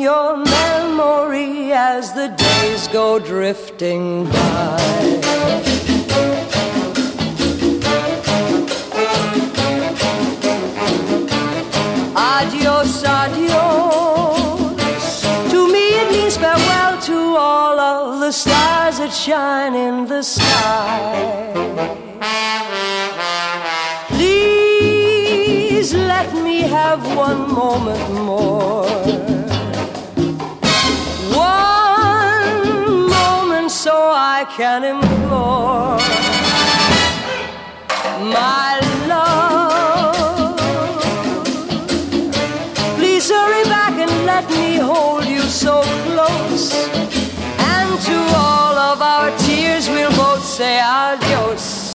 your memory as the days go drifting by. Adios, adios. To me it means farewell to all of the stars that shine in the sky. Please let me have one moment more. One moment so I can implore my love. Please hurry back and let me hold you so close. And to all of our tears we'll both say adios.